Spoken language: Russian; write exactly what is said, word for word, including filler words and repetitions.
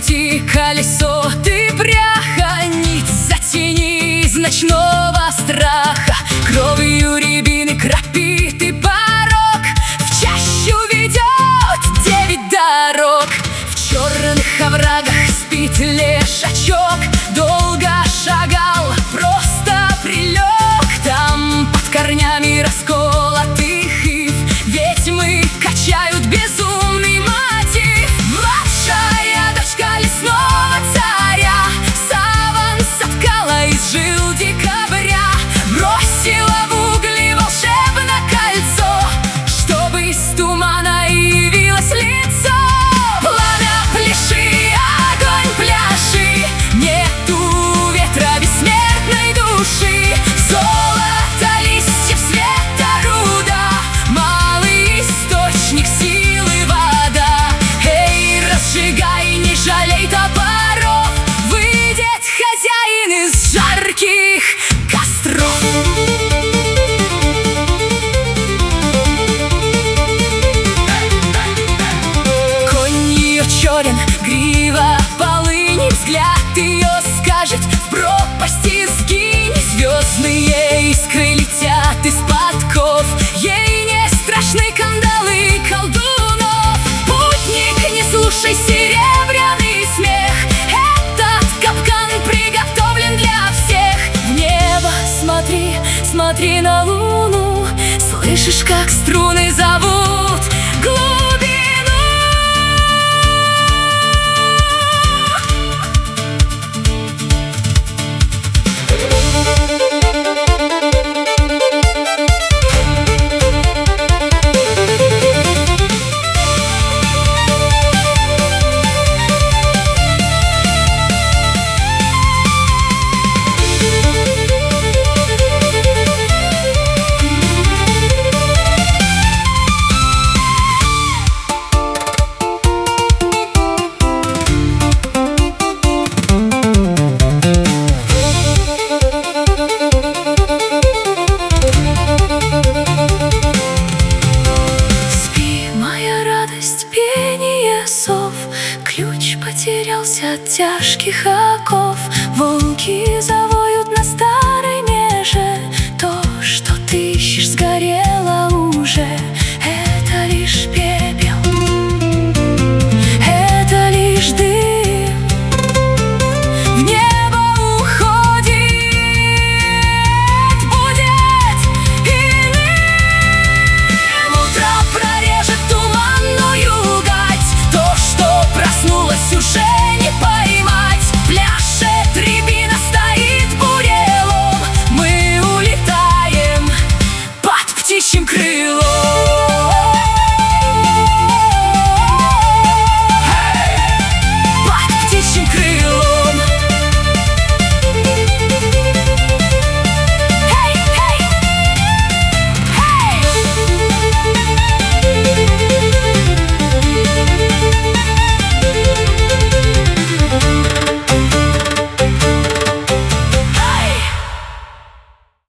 крути колесо, ты пряха, нить затяни из ночного страха. Кровью рябины кропит и порог, в чащу ведет девять дорог. В черных оврагах спит лешачок, долго шагал, просто прилег. Там под корнями расколотых ив ведьмы качают безумный мотив. Младшая дочка лесного царя саван соткала из жил декабря, бросила в угли волшебное кольцо, чтобы из тумана явилось лицо. Пламя пляши, огонь пляши, нету ветра бессмертной души. Золото листьев света руда, малый источник силы вода. Эй, разжигай, не жалей топоров, выйдет хозяин из жарких костров. Конь ее черен, грива полыни, взгляд ее скажет: в пропасти сгинь. Звездные искры летят из подков, ей не страшны кандалы колдунов. Путник, не слушай серебряный смех, этот капкан приготовлен для всех. В небо смотри, смотри на луну, слышишь, как струны зовут глубину. Пение сов, ключ потерялся от тяжких оков, волки завоют на стороне.